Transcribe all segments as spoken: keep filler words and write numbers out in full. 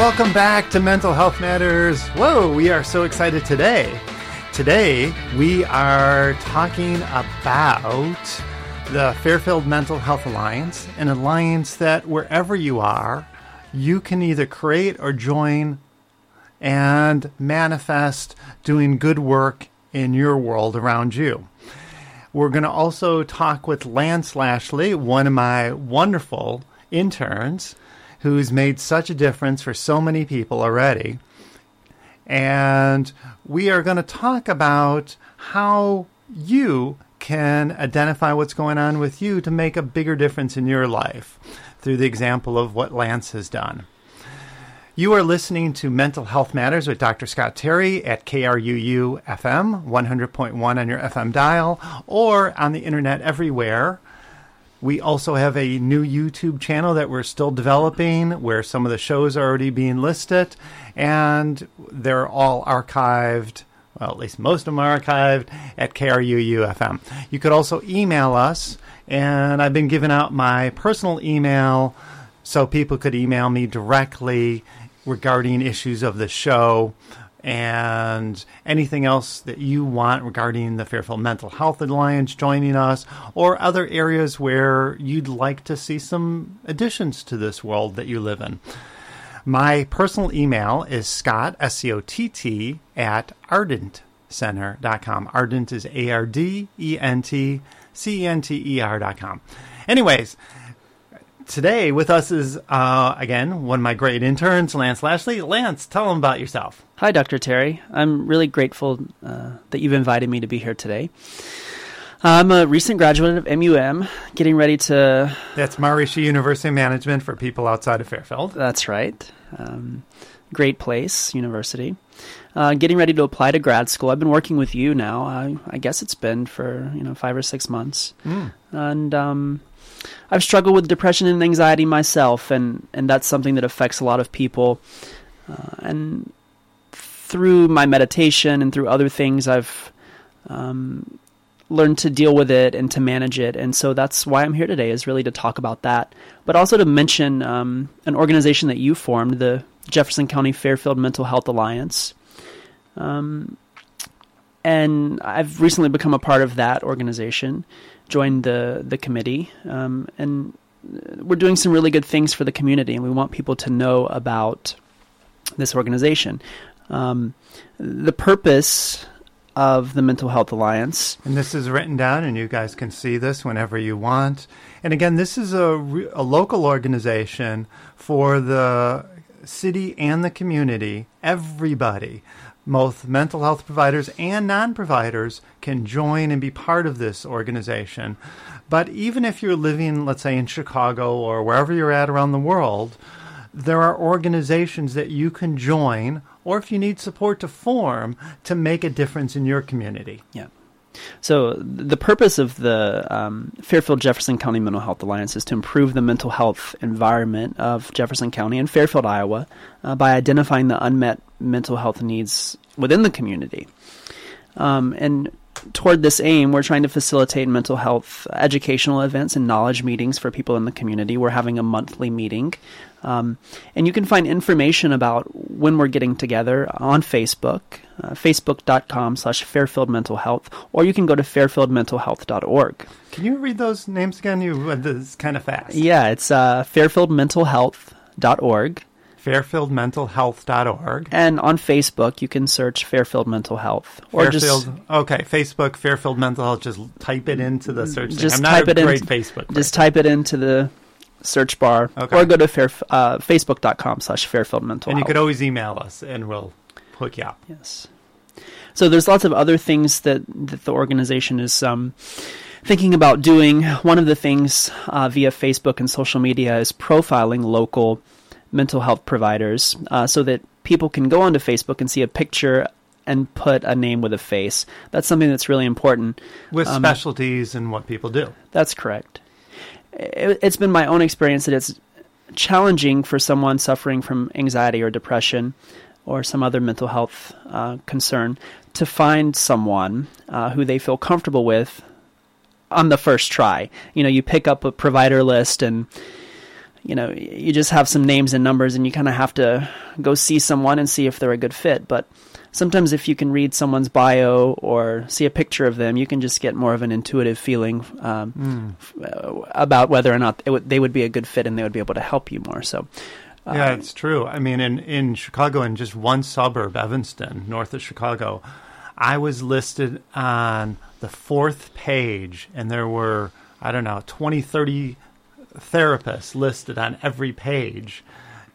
Welcome back to Mental Health Matters. Whoa, we are so excited today. Today, we are talking about the Fairfield Mental Health Alliance, an alliance that wherever you are, you can either create or join and manifest doing good work in your world around you. We're going to also talk with Lance Lashley, one of my wonderful interns, who's made such a difference for so many people already. And we are going to talk about how you can identify what's going on with you to make a bigger difference in your life through the example of what Lance has done. You are listening to Mental Health Matters with Doctor Scott Terry at K R U U F M, one hundred point one on your F M dial, or on the internet everywhere. We also have a new YouTube channel that we're still developing where some of the shows are already being listed, and they're all archived, well, at least most of them are archived, at K R U U F M. You could also email us, and I've been giving out my personal email so people could email me directly regarding issues of the show and anything else that you want regarding the Fairfield Mental Health Alliance joining us, or other areas where you'd like to see some additions to this world that you live in. My personal email is Scott, S C O T T, at ardent center dot com. Ardent is A R D E N T C E N T E R dot com. Anyways, today with us is, uh, again, one of my great interns, Lance Lashley. Lance, tell them about yourself. Hi, Doctor Terry. I'm really grateful uh, that you've invited me to be here today. I'm a recent graduate of M U M, getting ready to... That's Maharishi University Management for people outside of Fairfield. That's right. Um, great place, university. Uh, getting ready to apply to grad school. I've been working with you now. I, I guess it's been for, you know, five or six months. Mm. And... Um, I've struggled with depression and anxiety myself, and, and that's something that affects a lot of people. Uh, and through my meditation and through other things, I've um, learned to deal with it and to manage it. And so that's why I'm here today, is really to talk about that, but also to mention um, an organization that you formed, the Jefferson County Fairfield Mental Health Alliance. Um, and I've recently become a part of that organization, joined the the committee, um, and we're doing some really good things for the community, and we want people to know about this organization. Um, the purpose of the Mental Health Alliance. And this is written down, and you guys can see this whenever you want. And again, this is a, re- a local organization for the city and the community. Everybody, both mental health providers and non-providers, can join and be part of this organization. But even if you're living, let's say, in Chicago or wherever you're at around the world, there are organizations that you can join, or if you need support to form, to make a difference in your community. Yeah. So the purpose of the um, Fairfield Jefferson County Mental Health Alliance is to improve the mental health environment of Jefferson County and Fairfield, Iowa, uh, by identifying the unmet mental health needs within the community. Um, and toward this aim, we're trying to facilitate mental health educational events and knowledge meetings for people in the community. We're having a monthly meeting. Um, and you can find information about when we're getting together on Facebook, uh, facebook.com slash Fairfield Mental Health, or you can go to fairfield mental health dot org. Can you read those names again? You read this kind of fast. Yeah, it's uh, fairfield mental health dot org. fairfield mental health dot org. And on Facebook, you can search Fairfield Mental Health. Or Fairfield, just, okay, Facebook, Fairfield Mental Health. Just type it into the search just thing. I'm type not a it great in, Facebook. Just type it into the search bar, okay. Or go to fair, uh, facebook.com slash Fairfield Mental And Health. you could always email us, and we'll hook you up. Yes. So there's lots of other things that, that the organization is um, thinking about doing. One of the things uh, via Facebook and social media is profiling local mental health providers uh, so that people can go onto Facebook and see a picture and put a name with a face. That's something that's really important. With um, specialties and what people do. That's correct. It, it's been my own experience that it's challenging for someone suffering from anxiety or depression or some other mental health uh, concern to find someone uh, who they feel comfortable with on the first try. You know, you pick up a provider list and you know, you just have some names and numbers, and you kind of have to go see someone and see if they're a good fit. But sometimes if you can read someone's bio or see a picture of them, you can just get more of an intuitive feeling um, mm. f- about whether or not it w- they would be a good fit and they would be able to help you more. So, uh, yeah, it's true. I mean, in, in Chicago, in just one suburb, Evanston, north of Chicago, I was listed on the fourth page, and there were, I don't know, twenty, thirty therapists listed on every page.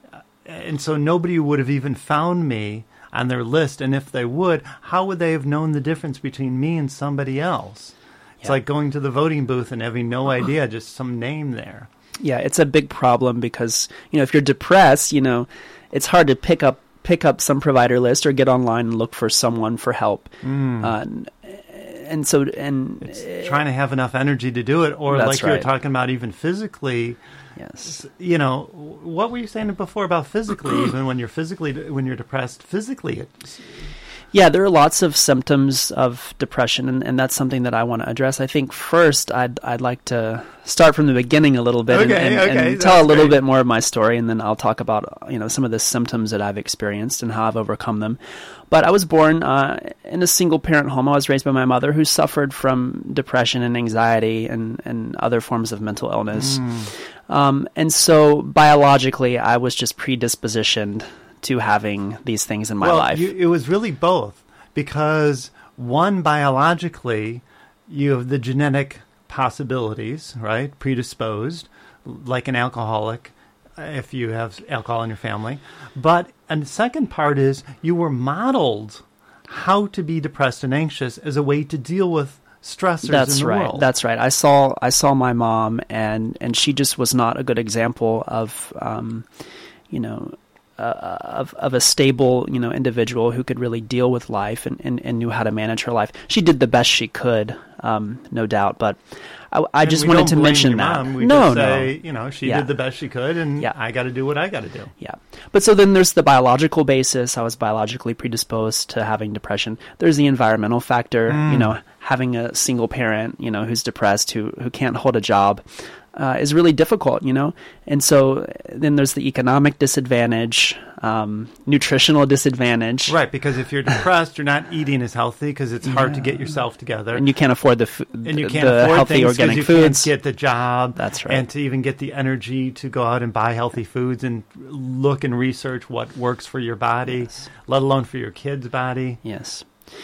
And so nobody would have even found me on their list. And if they would, how would they have known the difference between me and somebody else? It's yeah. like going to the voting booth and having no idea, just some name there. Yeah, it's a big problem because, you know, if you're depressed, you know, it's hard to pick up pick up some provider list or get online and look for someone for help. Mm. Uh, and so, and it's trying to have enough energy to do it, or like you were right. talking about, even physically. Yes. You know, what were you saying before about physically? Even when you're physically, when you're depressed, physically, it's... Yeah, there are lots of symptoms of depression, and, and that's something that I want to address. I think first, I'd I'd like to start from the beginning a little bit okay, and, and, okay, and tell a little great. bit more of my story, and then I'll talk about you know some of the symptoms that I've experienced and how I've overcome them. But I was born uh, in a single-parent home. I was raised by my mother, who suffered from depression and anxiety and, and other forms of mental illness. Mm. Um, and so biologically, I was just predispositioned to having these things in my well, life. You, it was really both, because one, biologically, you have the genetic possibilities, right? Predisposed, like an alcoholic, if you have alcohol in your family. But and the second part is you were modeled how to be depressed and anxious as a way to deal with stressors That's in the right. world. That's right. I saw I saw my mom, and, and she just was not a good example of, um, you know, uh, of of a stable, you know, individual who could really deal with life and, and, and knew how to manage her life. She did the best she could, um, no doubt. But I, I just we wanted don't to blame mention your that. Mom. We no, just say, no. you know, she Yeah. did the best she could, and Yeah. I got to do what I got to do. Yeah. But so then there's the biological basis. I was biologically predisposed to having depression. There's the environmental factor, Mm. you know, having a single parent, you know, who's depressed, who, who can't hold a job, uh, is really difficult, you know? And so then there's the economic disadvantage, um, nutritional disadvantage. Right, because if you're depressed, you're not eating as healthy because it's hard to get yourself together. And you can't afford the, f- and you can't the afford healthy things organic you foods. can't get the job. That's right. And to even get the energy to go out and buy healthy foods and look and research what works for your body, Yes. let alone for your kid's body. Yes.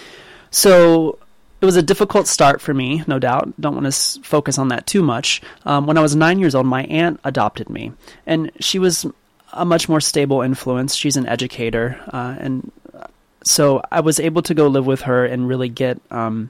So it was a difficult start for me, no doubt. Don't want to s- focus on that too much. Um, when I was nine years old, my aunt adopted me, and she was a much more stable influence. She's an educator, uh, and so I was able to go live with her and really get. Um,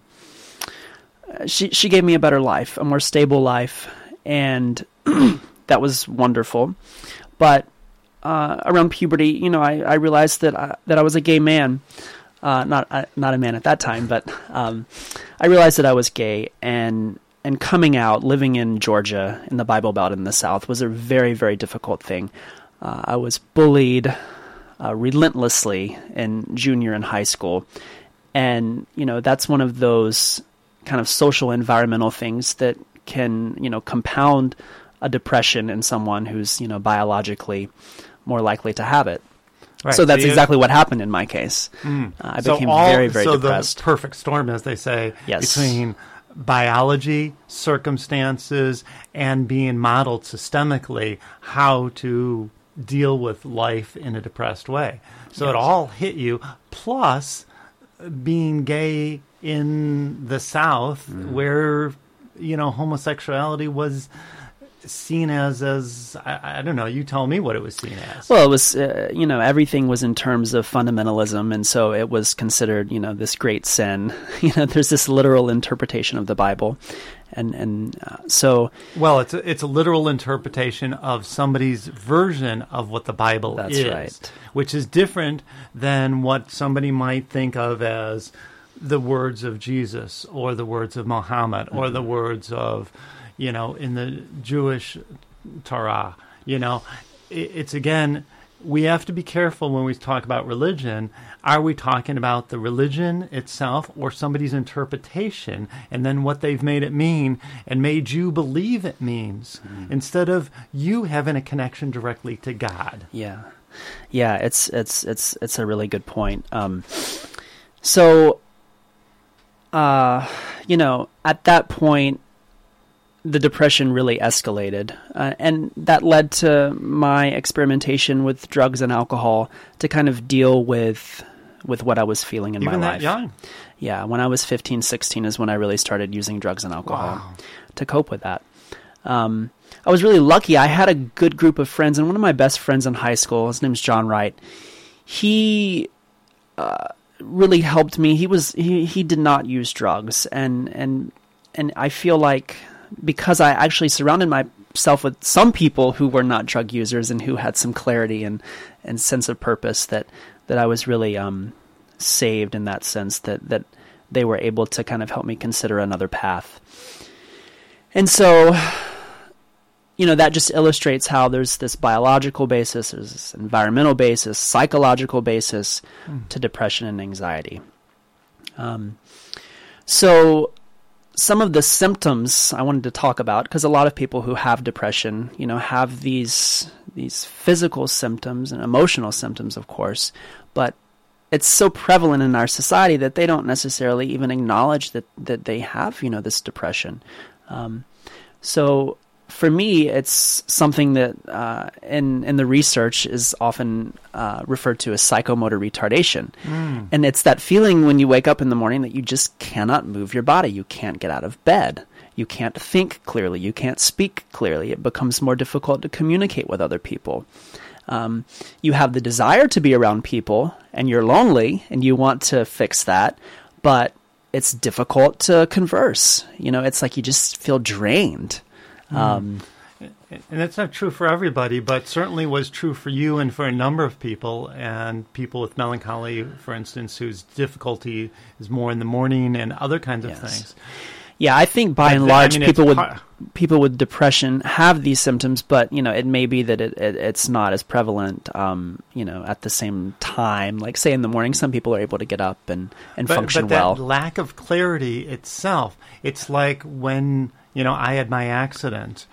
she she gave me a better life, a more stable life, and that was wonderful. But uh, around puberty, you know, I, I realized that I, that I was a gay man. Uh, not uh, not a man at that time, but um, I realized that I was gay, and and coming out, living in Georgia, in the Bible Belt in the South, was a very, very difficult thing. Uh, I was bullied uh, relentlessly in junior and high school, and you know that's one of those kind of social environmental things that can you know compound a depression in someone who's you know biologically more likely to have it. Right. So that's so exactly what happened in my case. Mm. Uh, I so became all, very, very so depressed. So the perfect storm, as they say, yes. between biology, circumstances, and being modeled systemically how to deal with life in a depressed way. So yes. It all hit you, plus being gay in the South, mm. where, you know, homosexuality was seen as, as I, I don't know, you tell me what it was seen as. Well, it was, uh, you know, everything was in terms of fundamentalism, and so it was considered, you know, this great sin. You know, there's this literal interpretation of the Bible, and and uh, so... Well, it's a, it's a literal interpretation of somebody's version of what the Bible that's is. Right. Which is different than what somebody might think of as the words of Jesus, or the words of Muhammad, mm-hmm. or the words of... you know, in the Jewish Torah, you know, it's again, we have to be careful when we talk about religion. Are we talking about the religion itself or somebody's interpretation and then what they've made it mean and made you believe it means mm. instead of you having a connection directly to God? Yeah. Yeah, it's it's it's it's a really good point. Um, so, uh, you know, at that point, the depression really escalated, uh, and that led to my experimentation with drugs and alcohol to kind of deal with with what I was feeling in Even my that life. Young? Yeah, when I was fifteen, sixteen is when I really started using drugs and alcohol Wow. to cope with that. Um, I was really lucky. I had a good group of friends, and one of my best friends in high school, his name's John Wright. He uh, really helped me. He was he, he did not use drugs, and and and I feel like because I actually surrounded myself with some people who were not drug users and who had some clarity and and sense of purpose, that that I was really um, saved in that sense, that that they were able to kind of help me consider another path. And so, you know, that just illustrates how there's this biological basis, there's this environmental basis, psychological basis mm. to depression and anxiety. Um, so some of the symptoms I wanted to talk about, because a lot of people who have depression, you know, have these these physical symptoms and emotional symptoms, of course, but it's so prevalent in our society that they don't necessarily even acknowledge that, that they have, you know, this depression. Um, so for me, it's something that uh, in in the research is often uh, referred to as psychomotor retardation. Mm. And it's that feeling when you wake up in the morning that you just cannot move your body. You can't get out of bed. You can't think clearly. You can't speak clearly. It becomes more difficult to communicate with other people. Um, you have the desire to be around people, and you're lonely, and you want to fix that, but it's difficult to converse. You know, it's like you just feel drained. Mm. Um, and that's not true for everybody, but certainly was true for you and for a number of people, and people with melancholy, for instance, whose difficulty is more in the morning and other kinds of yes. things. Yeah, I think by but and the, large, I mean, people with par- people with depression have these symptoms, but you know, it may be that it, it it's not as prevalent. Um, you know, at the same time, like say in the morning, some people are able to get up and and but, function but that well. Lack of clarity itself. It's like when you know I had my accident.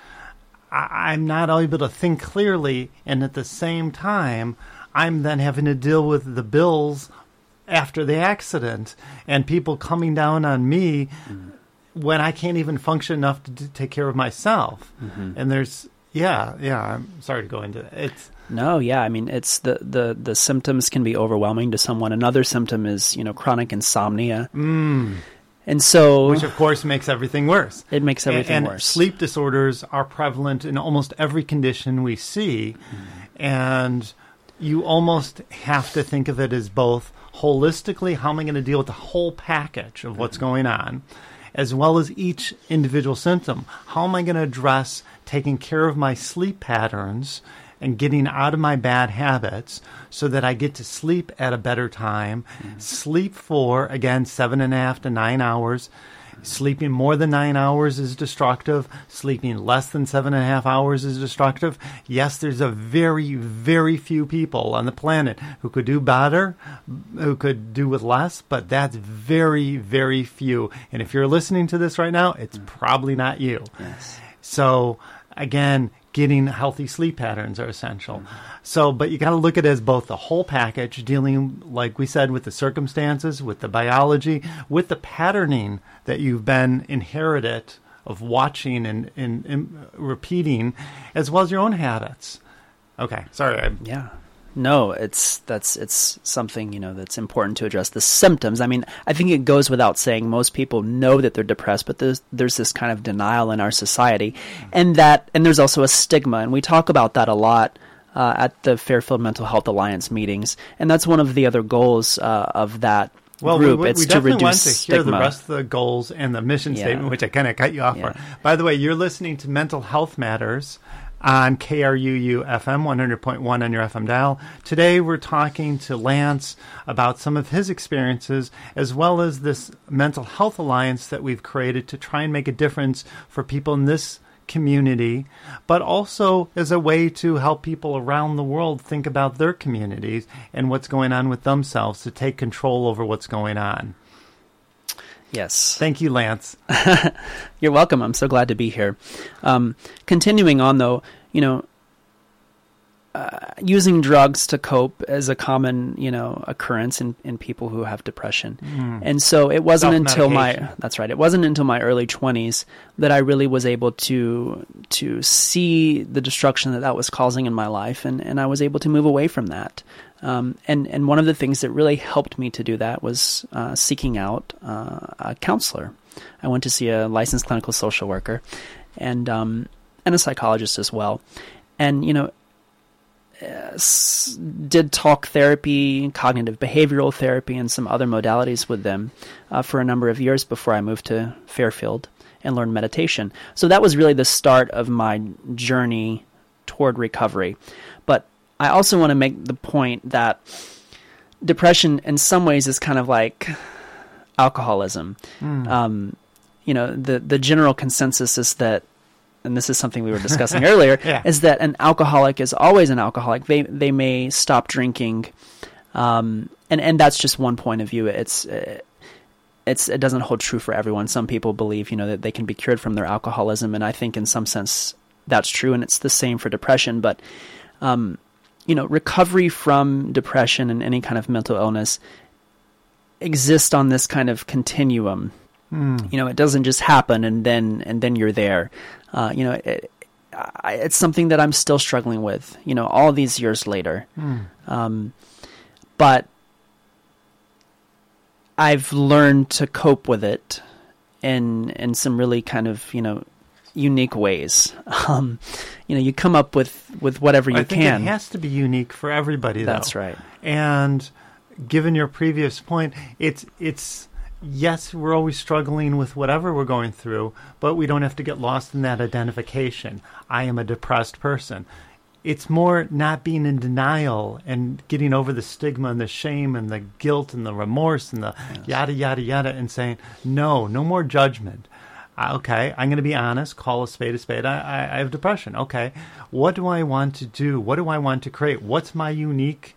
I, I'm not able to think clearly, and at the same time, I'm then having to deal with the bills after the accident and people coming down on me. Mm. When I can't even function enough to d- take care of myself. Mm-hmm. And there's, yeah, yeah, I'm sorry to go into it. It's, no, yeah, I mean, it's the, the, the symptoms can be overwhelming to someone. Another symptom is, you know, chronic insomnia. Mm. And so... Which, of course, makes everything worse. It makes everything and, worse. And sleep disorders are prevalent in almost every condition we see. Mm. And you almost have to think of it as both holistically, how am I going to deal with the whole package of what's mm. going on, as well as each individual symptom. How am I going to address taking care of my sleep patterns and getting out of my bad habits so that I get to sleep at a better time, mm-hmm. sleep for, again, seven and a half to nine hours. Sleeping more than nine hours is destructive. Sleeping less than seven and a half hours is destructive. Yes, there's a very, very few people on the planet who could do better, who could do with less, but that's very, very few. And if you're listening to this right now, it's mm. probably not you. Yes. So, again, getting healthy sleep patterns are essential. Mm-hmm. So, but you got to look at it as both the whole package, dealing, like we said, with the circumstances, with the biology, with the patterning that you've been inherited of watching and, and, and repeating, as well as your own habits. Okay, sorry. I, yeah. No, it's that's it's something, you know, that's important to address. The symptoms, I mean, I think it goes without saying most people know that they're depressed, but there's there's this kind of denial in our society. And that and there's also a stigma, and we talk about that a lot uh, at the Fairfield Mental Health Alliance meetings. And that's one of the other goals uh, of that well, group. We, we, it's we to definitely reduce want to stigma. hear the rest of the goals and the mission yeah. statement, which I kind of cut you off yeah. for. By the way, you're listening to Mental Health Matters on K R U U F M one hundred point one on your F M dial. Today we're talking to Lance about some of his experiences, as well as this Mental Health Alliance that we've created to try and make a difference for people in this community, but also as a way to help people around the world think about their communities and what's going on with themselves, to take control over what's going on. Yes. Thank you, Lance. You're welcome. I'm so glad to be here. Um, continuing on, though, you know, uh, using drugs to cope is a common, you know, occurrence in, in people who have depression. Mm. And so it wasn't until my, that's right, it wasn't until my early twenties that I really was able to to see the destruction that that was causing in my life, and, and I was able to move away from that. Um, and, and one of the things that really helped me to do that was uh, seeking out uh, a counselor. I went to see a licensed clinical social worker and um, and a psychologist as well. And, you know, uh, s- did talk therapy, cognitive behavioral therapy, and some other modalities with them uh, for a number of years before I moved to Fairfield and learned meditation. So that was really the start of my journey toward recovery. But I also want to make the point that depression in some ways is kind of like alcoholism. Mm. Um, you know, the, the general consensus is that, and this is something we were discussing earlier, yeah. is that an alcoholic is always an alcoholic. They they may stop drinking, um, and, and that's just one point of view. It's it's it doesn't hold true for everyone. Some people believe, you know, that they can be cured from their alcoholism, and I think in some sense that's true, and it's the same for depression. But um, you know, recovery from depression and any kind of mental illness exists on this kind of continuum. Mm. You know, it doesn't just happen and then and then you're there. Uh, you know, it, I, it's something that I'm still struggling with, you know, all these years later. Mm. Um, but I've learned to cope with it in in some really kind of, you know, unique ways. Um, you know, you come up with, with whatever you I think can. It has to be unique for everybody, though. That's right. And given your previous point, it's it's yes, we're always struggling with whatever we're going through, but we don't have to get lost in that identification. I am a depressed person. It's more not being in denial and getting over the stigma and the shame and the guilt and the remorse and the yes. yada, yada, yada, and saying, no, no more judgment. Okay, I'm going to be honest, call a spade a spade. I, I, I have depression. Okay, what do I want to do? What do I want to create? What's my unique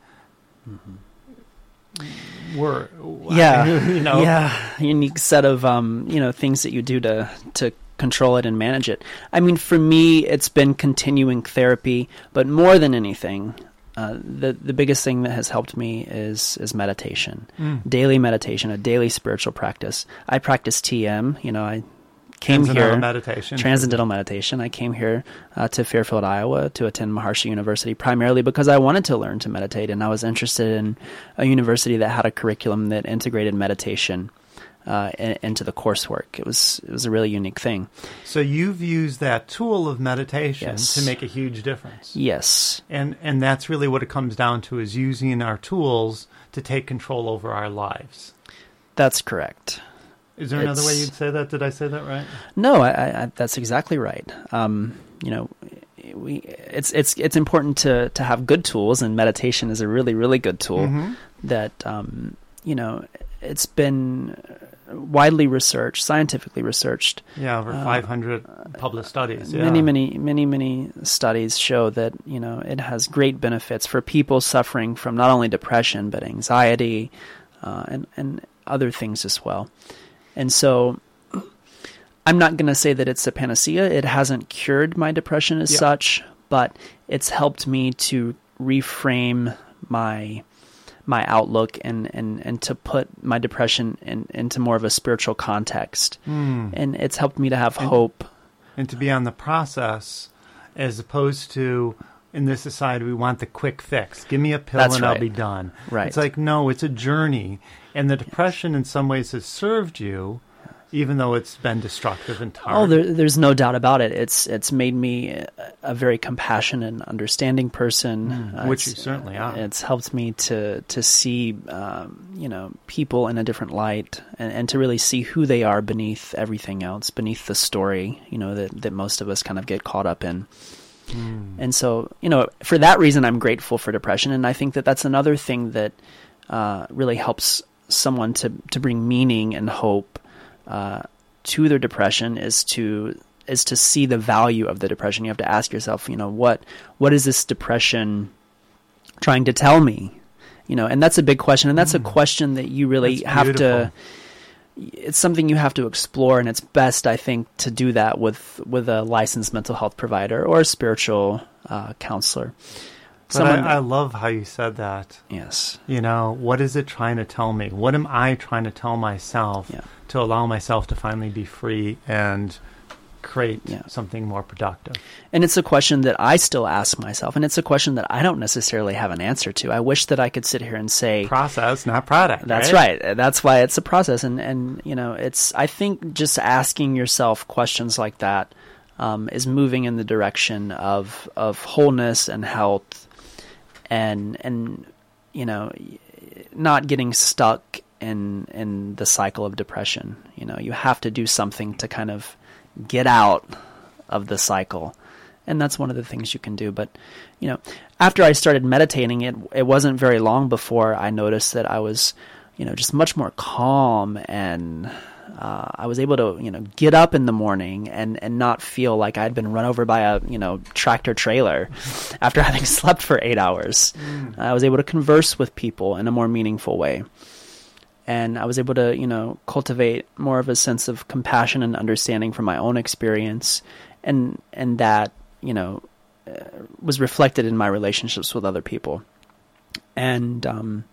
mm-hmm. word? Yeah, you know? yeah, unique set of um, you know, things that you do to to control it and manage it. I mean, for me, it's been continuing therapy, but more than anything, uh, the the biggest thing that has helped me is is meditation, mm. daily meditation, a daily spiritual practice. I practice T M. You know, I. Came Transcendental here, meditation. Transcendental meditation. I came here uh, to Fairfield, Iowa, to attend Maharishi University primarily because I wanted to learn to meditate, and I was interested in a university that had a curriculum that integrated meditation uh, in, into the coursework. It was it was a really unique thing. So you've used that tool of meditation yes. to make a huge difference. Yes, and and that's really what it comes down to: is using our tools to take control over our lives. That's correct. Is there another it's, way you'd say that? Did I say that right? No, I, I, that's exactly right. Um, you know, we it's it's it's important to, to have good tools, and meditation is a really really good tool. Mm-hmm. That um, you know, it's been widely researched, scientifically researched. Yeah, over uh, five hundred published studies. Yeah. Many many many many studies show that, you know, it has great benefits for people suffering from not only depression but anxiety uh, and and other things as well. And so I'm not going to say that it's a panacea. It hasn't cured my depression as yep. such, but it's helped me to reframe my my outlook and, and, and to put my depression in, into more of a spiritual context. Mm. And it's helped me to have and, hope. And to be on the process as opposed to, in this society, we want the quick fix. Give me a pill That's and right. I'll be done. Right. It's like, no, it's a journey. And the depression in some ways has served you, even though it's been destructive and hard. Oh, there, there's no doubt about it. It's it's made me a, a very compassionate and understanding person. Mm, which you certainly are. It's helped me to to see, um, you know, people in a different light and, and to really see who they are beneath everything else, beneath the story, you know, that, that most of us kind of get caught up in. Mm. And so, you know, for that reason, I'm grateful for depression. And I think that that's another thing that uh, really helps someone to, to bring meaning and hope uh, to their depression is to is to see the value of the depression. You have to ask yourself, you know, what what is this depression trying to tell me? You know, and that's a big question, and that's mm. a question that you really that's have beautiful. to. It's something you have to explore, and it's best, I think, to do that with with a licensed mental health provider or a spiritual uh, counselor. But I, I love how you said that. Yes. You know, what is it trying to tell me? What am I trying to tell myself yeah. to allow myself to finally be free and create yeah. something more productive? And it's a question that I still ask myself, and it's a question that I don't necessarily have an answer to. I wish that I could sit here and say... Process, not product. That's right. right. That's why it's a process. And, and you know, it's, I think just asking yourself questions like that um, is moving in the direction of, of wholeness and health and, and, you know, not getting stuck in, in the cycle of depression. You know, you have to do something to kind of get out of the cycle. And that's one of the things you can do. But, you know, after I started meditating, it it wasn't very long before I noticed that I was, you know, just much more calm, and uh, I was able to, you know, get up in the morning and, and not feel like I'd been run over by a, you know, tractor trailer after having slept for eight hours. Mm. I was able to converse with people in a more meaningful way. And I was able to, you know, cultivate more of a sense of compassion and understanding from my own experience. And, and that, you know, uh, was reflected in my relationships with other people. And um,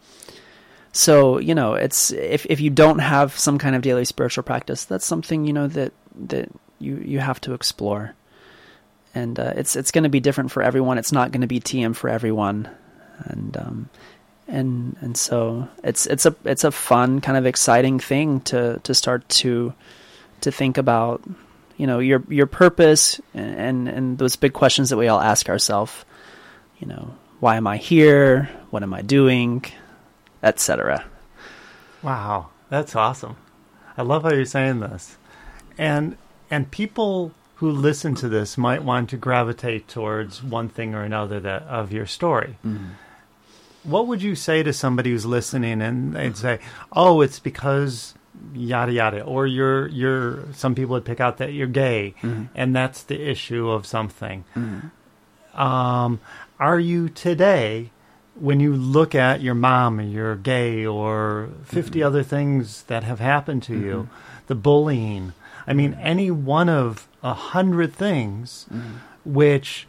so, you know, it's if if you don't have some kind of daily spiritual practice, that's something, you know, that that you, you have to explore. And uh, it's it's going to be different for everyone. It's not going to be T M for everyone. And um, and and so it's it's a it's a fun, kind of exciting thing to to start to to think about. You know, your your purpose and, and those big questions that we all ask ourselves. You know, why am I here? What am I doing? et cetera. Wow, that's awesome. I love how you're saying this. And and people who listen to this might want to gravitate towards one thing or another that of your story. Mm-hmm. What would you say to somebody who's listening and they'd say, "Oh, it's because yada yada," or you're you're some people would pick out that you're gay, mm-hmm. and that's the issue of something. Mm-hmm. Um, are you today, when you look at your mom and you're gay, or fifty mm-hmm. other things that have happened to mm-hmm. you, the bullying, I mean, any one of a hundred things mm-hmm. which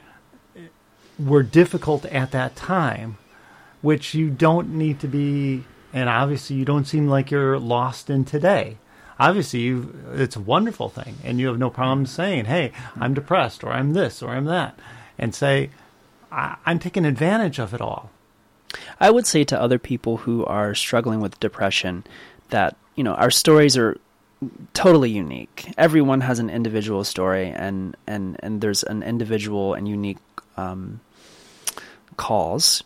were difficult at that time, which you don't need to be. And obviously, you don't seem like you're lost in today. Obviously, you it's a wonderful thing, and you have no problem saying, "Hey, I'm depressed," or "I'm this," or "I'm that," and say, I- "I'm taking advantage of it all." I would say to other people who are struggling with depression that, you know, our stories are totally unique. Everyone has an individual story, and and and there's an individual and unique um, cause.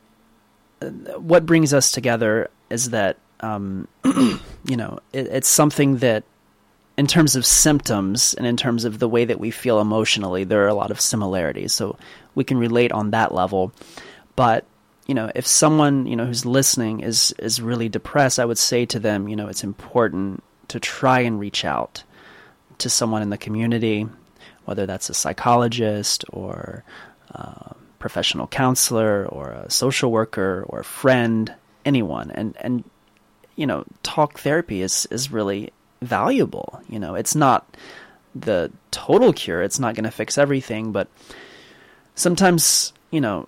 What brings us together is that, um, you know, it, it's something that in terms of symptoms and in terms of the way that we feel emotionally, there are a lot of similarities. So we can relate on that level. But, you know, if someone, you know, who's listening is, is really depressed, I would say to them, you know, it's important to try and reach out to someone in the community, whether that's a psychologist or uh, professional counselor or a social worker or a friend, anyone. And, and you know, talk therapy is, is really valuable. You know, it's not the total cure. It's not going to fix everything, but sometimes, you know,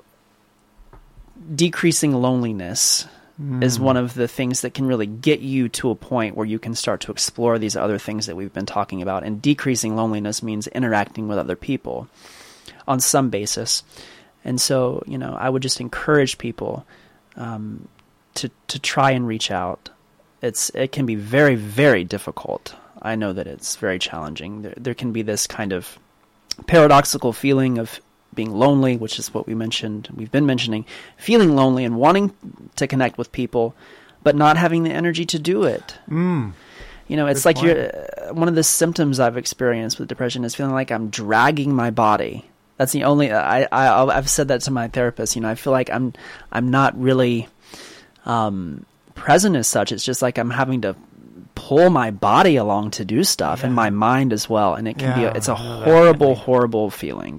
decreasing loneliness mm. is one of the things that can really get you to a point where you can start to explore these other things that we've been talking about. And decreasing loneliness means interacting with other people on some basis. And so, you know, I would just encourage people um, to to try and reach out. It's it can be very, very difficult. I know that it's very challenging. There, there can be this kind of paradoxical feeling of being lonely, which is what we mentioned, we've been mentioning, feeling lonely and wanting to connect with people, but not having the energy to do it. Mm. You know, it's Good like point. you're, uh, one of the symptoms I've experienced with depression is feeling like I'm dragging my body. That's the only, I, I, I've said that to my therapist, you know, I feel like I'm, I'm not really um, present as such. It's just like I'm having to pull my body along to do stuff Yeah. and my mind as well. And it can be, Yeah, a, it's a I know that horrible, feeling. horrible feeling.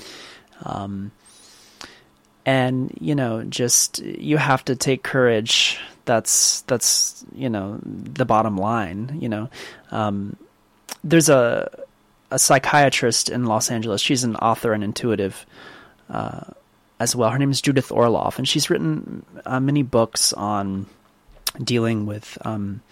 Um, and you know, just, you have to take courage. That's, that's, you know, the bottom line, you know. Um, there's a, a psychiatrist in Los Angeles. She's an author and intuitive, uh, as well. Her name is Judith Orloff, and she's written uh, many books on dealing with um,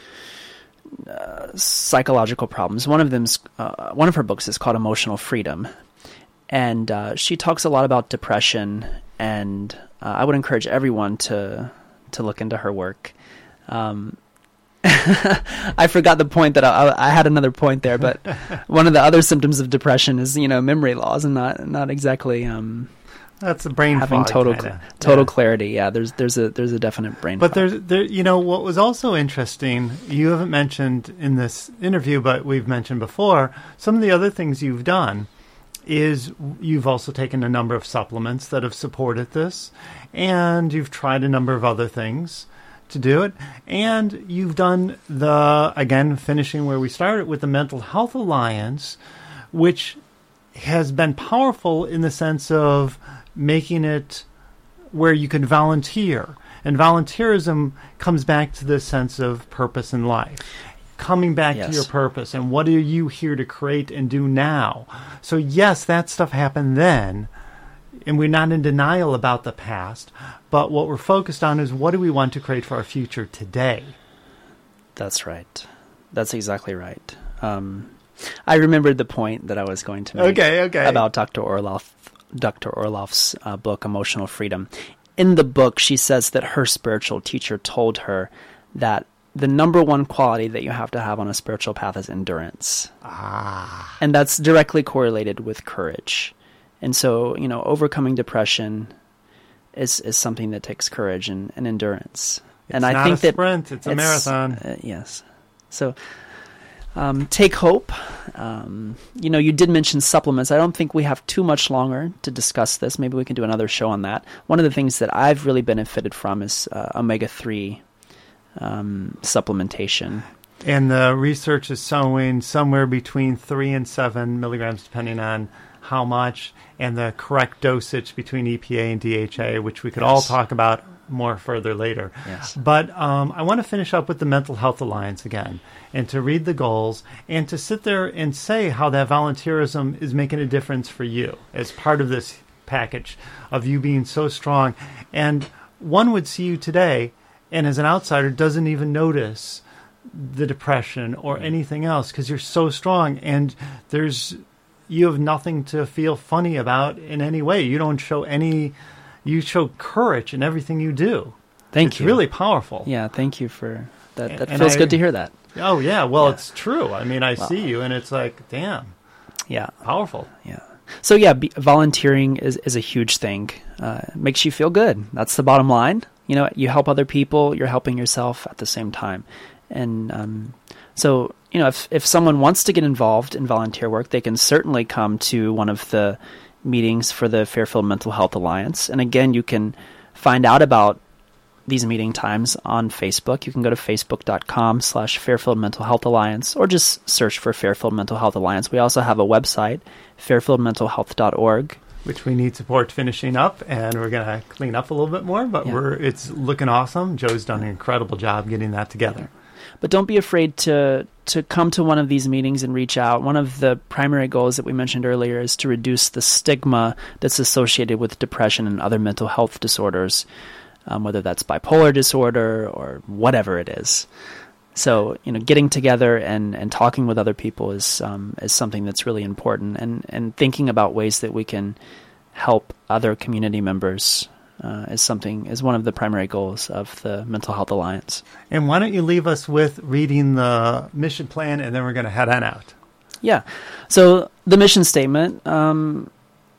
uh, psychological problems. One of them's uh, one of her books is called Emotional Freedom, and uh, she talks a lot about depression. And uh, I would encourage everyone to to look into her work. Um, I forgot the point that I, I had another point there, but one of the other symptoms of depression is, you know, memory loss, and not not exactly. Um, That's a brain having fog, total kinda. total Yeah. clarity. Yeah, there's there's a there's a definite brain But fog. there's there, you know, what was also interesting, you haven't mentioned in this interview, but we've mentioned before, some of the other things you've done is you've also taken a number of supplements that have supported this, and you've tried a number of other things to do it, and you've done the, again, finishing where we started with the Mental Health Alliance, which has been powerful in the sense of making it where you can volunteer. And volunteerism comes back to this sense of purpose in life. Coming back Yes. to your purpose and what are you here to create and do now? So yes, that stuff happened then, and we're not in denial about the past, but what we're focused on is what do we want to create for our future today? That's right. That's exactly right. Um, I remembered the point that I was going to make Okay, okay. about Doctor Orloff, Doctor Orloff's uh, book, Emotional Freedom. In the book, she says that her spiritual teacher told her that the number one quality that you have to have on a spiritual path is endurance. Ah. And that's directly correlated with courage. And so, you know, overcoming depression is, is something that takes courage and, and endurance. It's and I not think a that sprint, it's a marathon. Uh, yes. So, um, take hope. Um, you know, you did mention supplements. I don't think we have too much longer to discuss this. Maybe we can do another show on that. One of the things that I've really benefited from is uh, omega three um, supplementation. And the research is showing somewhere between three and seven milligrams, depending on how much, and the correct dosage between E P A and D H A, which we could all Yes. talk about more further later. Yes. But um, I want to finish up with the Mental Health Alliance again, and to read the goals, and to sit there and say how that volunteerism is making a difference for you as part of this package of you being so strong. And one would see you today, and as an outsider, doesn't even notice the depression or anything else because you're so strong, and there's you have nothing to feel funny about in any way. You don't show any, you show courage in everything you do. Thank it's you. really powerful. Yeah, thank you for that. That And feels I- good to hear that. Oh yeah, well Yeah. it's true. I mean, I Well. see you and it's like, damn, Yeah, powerful. yeah. So yeah, be, volunteering is, is a huge thing. Uh, it makes you feel good. That's the bottom line. You know, you help other people, you're helping yourself at the same time. And um, so, you know, if if someone wants to get involved in volunteer work, they can certainly come to one of the meetings for the Fairfield Mental Health Alliance. And again, you can find out about these meeting times on Facebook. You can go to facebook.com slash Fairfield Mental Health Alliance, or just search for Fairfield Mental Health Alliance. We also have a website, fairfield mental health dot org. Which we need support finishing up, and we're gonna clean up a little bit more. But Yeah. we're it's looking awesome. Joe's done an incredible job getting that together. But don't be afraid to to come to one of these meetings and reach out. One of the primary goals that we mentioned earlier is to reduce the stigma that's associated with depression and other mental health disorders, um, whether that's bipolar disorder or whatever it is. So, you know, getting together and, and talking with other people is um, is something that's really important, and, and thinking about ways that we can help other community members uh, is something is one of the primary goals of the Mental Health Alliance. And why don't you leave us with reading the mission plan, and then we're gonna head on out. Yeah. So the mission statement um,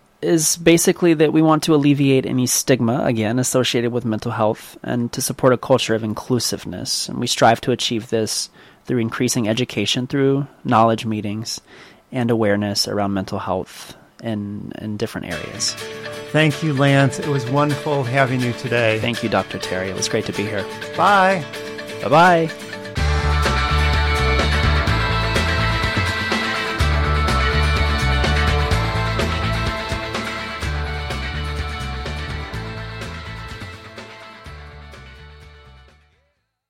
is basically that we want to alleviate any stigma, again, associated with mental health, and to support a culture of inclusiveness. And we strive to achieve this through increasing education through knowledge meetings and awareness around mental health in, in different areas. Thank you, Lance. It was wonderful having you today. Thank you, Doctor Terry. It was great to be here. Bye. Bye-bye.